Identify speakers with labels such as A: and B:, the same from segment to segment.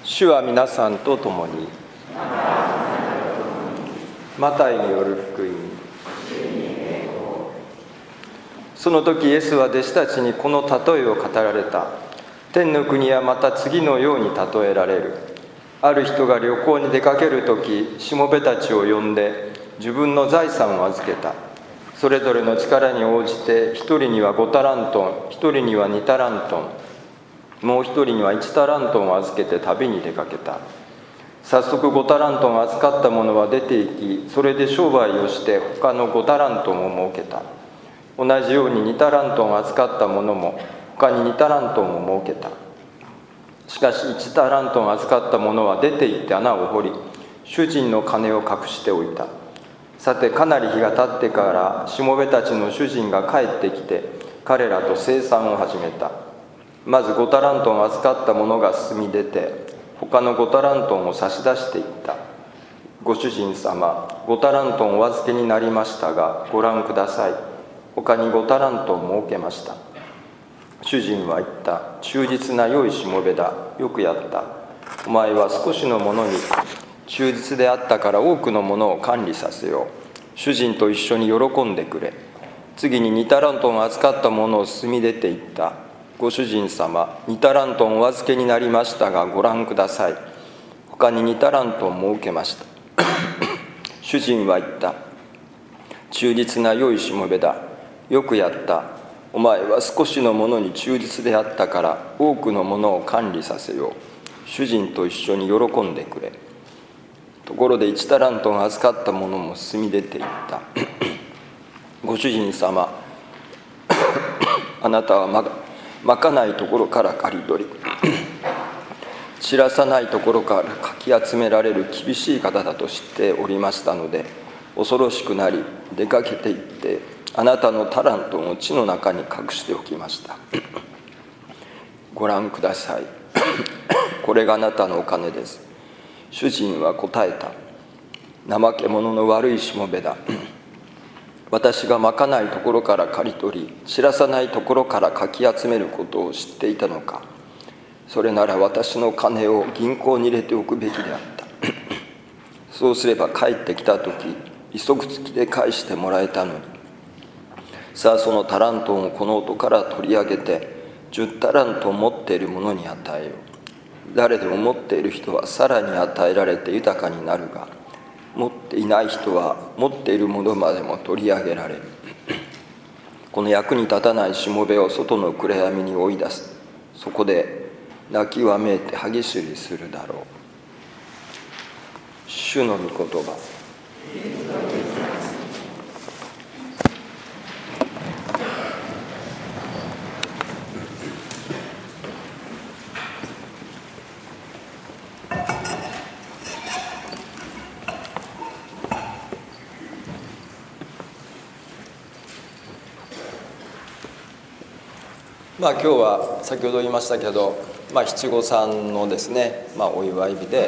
A: 主は皆さんと共に。マタイによる福音。その時イエスは弟子たちにこの例えを語られた。天の国はまた次のように例えられる。ある人が旅行に出かける時、しもべたちを呼んで自分の財産を預けた。それぞれの力に応じて、一人には5タラントン、一人には2タラントン、もう一人には1タラントンを預けて旅に出かけた。早速5タラントンを預かった者は出て行き、それで商売をして他の5タラントンを設けた。同じように2タラントンを預かった者も他に2タラントンを設けた。しかし1タラントン預かった者は出て行って穴を掘り、主人の金を隠しておいた。さてかなり日が経ってからしもべたちの主人が帰ってきて、彼らと清算を始めた。まず5タラントン預かった者が進み出て、他の5タラントンを差し出していった。ご主人様、5タラントンお預けになりましたが、ご覧ください。他に5タラントン設けました。主人は言った。忠実な良いしもべだ。よくやった。お前は少しのものに忠実であったから多くのものを管理させよう。主人と一緒に喜んでくれ。次に2タラントン預かったものを進み出ていった。ご主人様、2タラントンお預けになりましたが、ご覧ください。他に2タラントン設けました。主人は言った。忠実な良いしもべだ。よくやった。お前は少しのものに忠実であったから多くのものを管理させよう。主人と一緒に喜んでくれ。ところで1タラントン預かったものも進み出ていった。ご主人様、あなたはまかないところから刈り取り、散らさないところからかき集められる厳しい方だと知っておりましたので、恐ろしくなり出かけて行って、あなたのタラントンを地の中に隠しておきました。ご覧ください。これがあなたのお金です。主人は答えた。怠け者の悪いしもべだ。私がまかないところから刈り取り、散らさないところからかき集めることを知っていたのか。それなら私の金を銀行に入れておくべきであった。そうすれば帰ってきた時、利息付きで返してもらえたのに。さあそのタラントンをこの音から取り上げて、10タラントン持っている者に与えよう。誰でも持っている人はさらに与えられて豊かになるが、持っていない人は持っているものまでも取り上げられる。この役に立たないしもべを外の暗闇に追い出す。そこで泣きわめいて歯ぎしりするだろう。主の御言葉。今日は先ほど言いましたけど、七五三のですね、お祝い日で、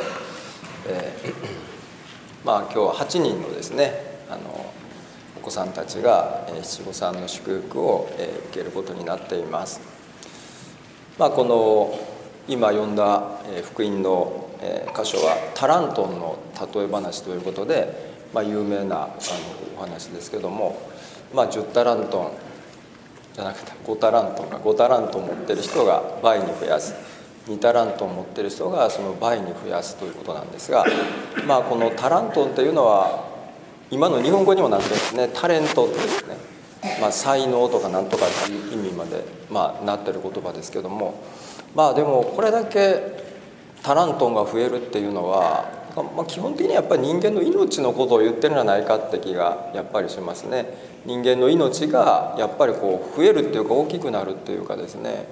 A: 今日は8人のですねお子さんたちが七五三の祝福を受けることになっています。この今読んだ福音の箇所はタラントンの例え話ということで、有名なお話ですけども、10タラントンじゃなくて5タラントンが5タラントン持ってる人が倍に増やす、2タラントン持ってる人がその倍に増やすということなんですが、このタラントンというのは今の日本語にもなってるんですね。タレントっていうね、才能とかなんとかっていう意味までなってる言葉ですけども、でもこれだけタラントンが増えるっていうのは、基本的にやっぱり人間の命のことを言ってるんじゃないかって気がやっぱりしますね。人間の命がやっぱり増えるっていうか大きくなるっていうかですね、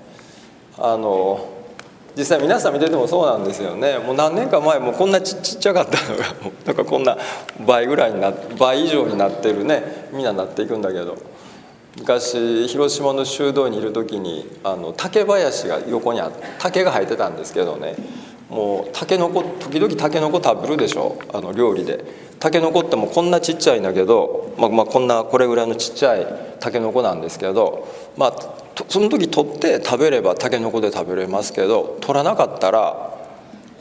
A: 実際皆さん見ててもそうなんですよね。もう何年か前もこんなちっちゃかったのがなんかこんな倍以上になってるね、みんななっていくんだけど、昔広島の修道にいる時に竹林が横にあって竹が生えてたんですけどね、もう時々タケノコ食べるでしょ、料理で。タケノコってもうこんなちっちゃいんだけど、これぐらいのちっちゃいタケノコなんですけど、その時取って食べればタケノコで食べれますけど、取らなかったら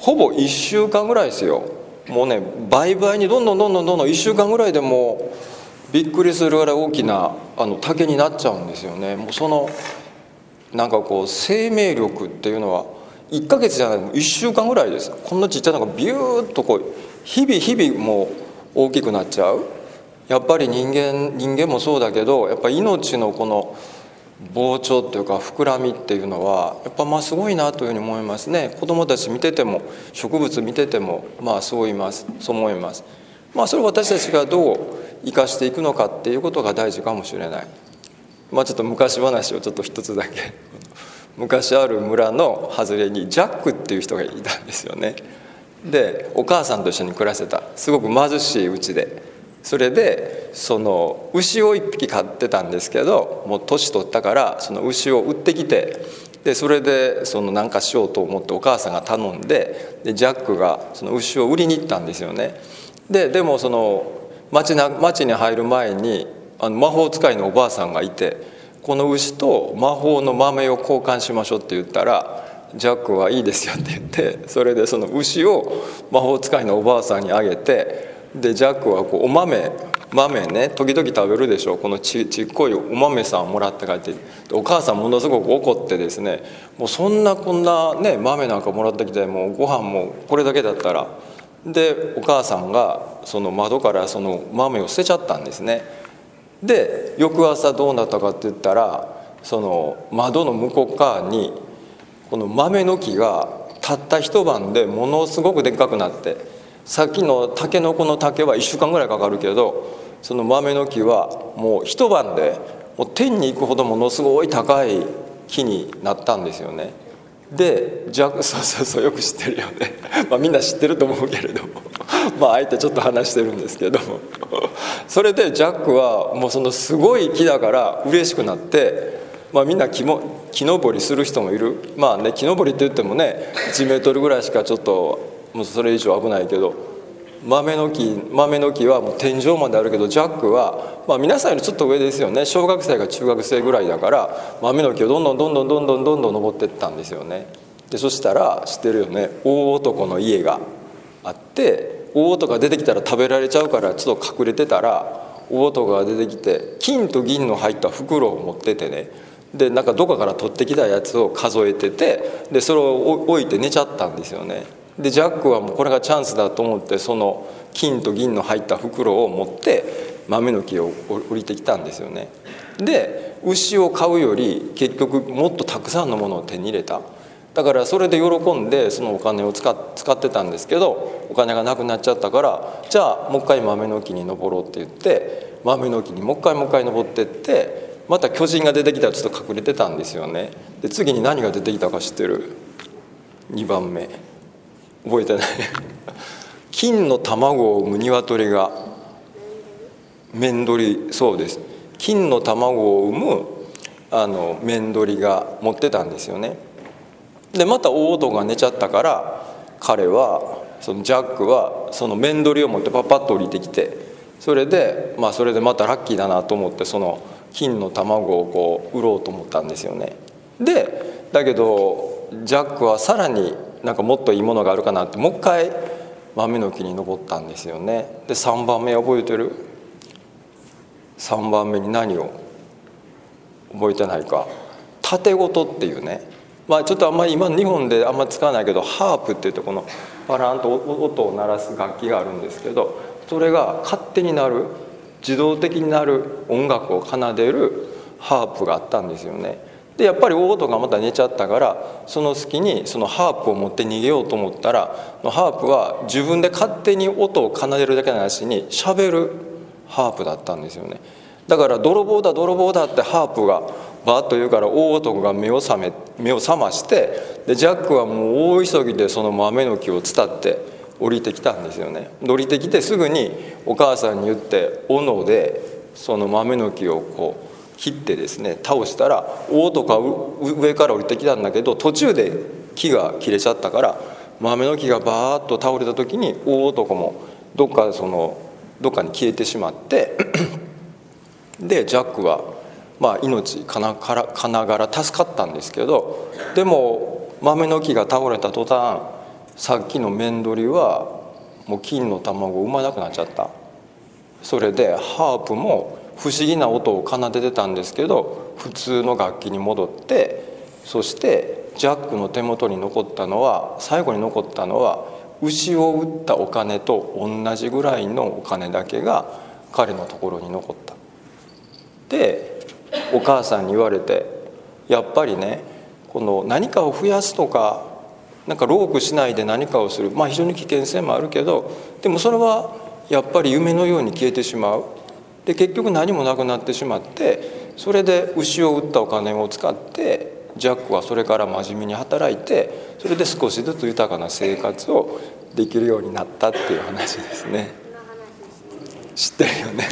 A: ほぼ1週間ぐらいですよ。もうね倍々にどんどん1週間ぐらいでもうびっくりするぐらい大きな竹になっちゃうんですよね。もうそのなんかこう生命力っていうのは1ヶ月じゃない1週間ぐらいです。こんなちっちゃなのがビューッとこう日々もう大きくなっちゃう。やっぱり人間もそうだけど、やっぱり命のこの膨張っていうか膨らみっていうのはやっぱすごいなというふうに思いますね。子どもたち見てても植物見ててもそう思います。それを私たちがどう生かしていくのかっていうことが大事かもしれない。ちょっと昔話をちょっと一つだけ昔ある村の外れにジャックっていう人がいたんですよね。でお母さんと一緒に暮らしてたすごく貧しい家で、それでその牛を1匹飼ってたんですけど、もう年取ったからその牛を売ってきて、でそれで何かしようと思ってお母さんが頼んで、ジャックがその牛を売りに行ったんですよね。でもその町に入る前に魔法使いのおばあさんがいて、この牛と魔法の豆を交換しましょうって言ったらジャックはいいですよって言って、それでその牛を魔法使いのおばあさんにあげて、でジャックはこうお豆ね時々食べるでしょ。このちっこいお豆さんをもらって帰って、お母さんものすごく怒ってですね、もうこんなね豆なんかもらってきて、もうご飯もこれだけだったら、でお母さんがその窓からその豆を捨てちゃったんですね。で翌朝どうなったかって言ったら、その窓の向こう側にこの豆の木がたった一晩でものすごくでっかくなって、さっきのタケノコの竹は1週間ぐらいかかるけど、その豆の木はもう一晩でもう天に行くほどものすごい高い木になったんですよね。でそうよく知ってるよねみんな知ってると思うけれどもあえてちょっと話してるんですけどもそれでジャックはもうそのすごい木だから嬉しくなって、みんな木登りする人もいる。木登りって言ってもね1メートルぐらいしかちょっともうそれ以上危ないけど、豆の木はもう天井まであるけど、ジャックは皆さんよりちょっと上ですよね。小学生か中学生ぐらいだから豆の木をどんどん登っていったんですよね。でそしたら知ってるよね、大男の家があって、大男が出てきたら食べられちゃうからちょっと隠れてたら、大男が出てきて金と銀の入った袋を持っててね、でなんかどこかから取ってきたやつを数えてて、でそれを置いて寝ちゃったんですよね。でジャックはもうこれがチャンスだと思って、その金と銀の入った袋を持って豆の木を降りてきたんですよね。で牛を買うより結局もっとたくさんのものを手に入れた。だからそれで喜んでそのお金を使ってたんですけど、お金がなくなっちゃったから、じゃあもう一回豆の木に登ろうって言って豆の木にもう一回登ってって、また巨人が出てきたらちょっと隠れてたんですよね。で次に何が出てきたか知ってる？2番目覚えてない金の卵を産む鶏が面鳥、そうです、金の卵を産む面鳥が持ってたんですよね。でまた大男が寝ちゃったから、彼はそのジャックはその面鳥を持ってパッと降りてきて、それでまたラッキーだなと思ってその金の卵をこう売ろうと思ったんですよね。でだけどジャックはさらになんかもっといいものがあるかなってもう一回豆の木に登ったんですよね。で3番目覚えてる？3番目に何を覚えてないか？縦ごとっていうね、ちょっとあんまり今日本であんま使わないけど、ハープっていうとこのパランと音を鳴らす楽器があるんですけど、それが勝手になる、自動的になる音楽を奏でるハープがあったんですよね。でやっぱり大音がまた寝ちゃったから、その隙にそのハープを持って逃げようと思ったら、ハープは自分で勝手に音を奏でるだけの話に喋るハープだったんですよね。だから泥棒だってハープがバーッと言うから、大男が目を覚まして、でジャックはもう大急ぎでその豆の木を伝って降りてきたんですよね。降りてきてすぐにお母さんに言って斧でその豆の木をこう切ってですね倒したら、大男が上から降りてきたんだけど、途中で木が切れちゃったから、豆の木がバーッと倒れた時に大男もどっかに消えてしまってでジャックは命かながら助かったんですけど、でも豆の木が倒れた途端さっきのメンドリはもう金の卵を産まなくなっちゃった。それでハープも不思議な音を奏でてたんですけど普通の楽器に戻って、そしてジャックの手元に残ったのは、最後に残ったのは牛を売ったお金と同じぐらいのお金だけが彼のところに残った。でお母さんに言われて、やっぱりね、この何かを増やすとか、なんか労苦しないで何かをする、非常に危険性もあるけど、でもそれはやっぱり夢のように消えてしまう。で結局何もなくなってしまって、それで牛を売ったお金を使ってジャックはそれから真面目に働いて、それで少しずつ豊かな生活をできるようになったっていう話ですね。知ってるよね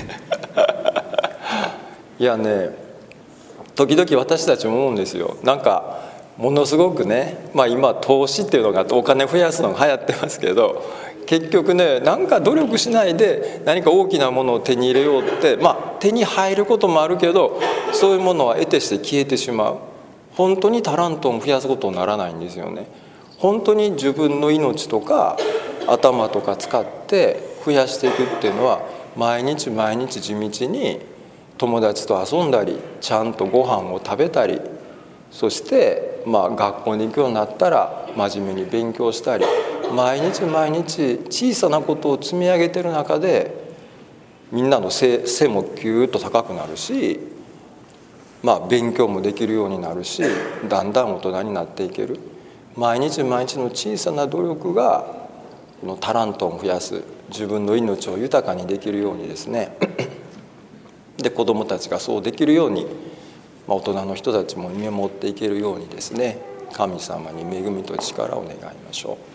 A: いやね、時々私たちも思うんですよ。なんかものすごくね、今投資っていうのがお金増やすのが流行ってますけど、結局ね、なんか努力しないで何か大きなものを手に入れようって、手に入ることもあるけど、そういうものは得てして消えてしまう。本当にタラントを増やすことにならないんですよね。本当に自分の命とか頭とか使って増やしていくっていうのは、毎日毎日地道に友達と遊んだり、ちゃんとご飯を食べたり、そして学校に行くようになったら真面目に勉強したり、毎日毎日小さなことを積み上げてる中で、みんなの背もキューッと高くなるし、勉強もできるようになるし、だんだん大人になっていける。毎日毎日の小さな努力がこのタラントを増やす、自分の命を豊かにできるようにですねで子どもたちがそうできるように、大人の人たちも見守っていけるようにですね、神様に恵みと力を願いましょう。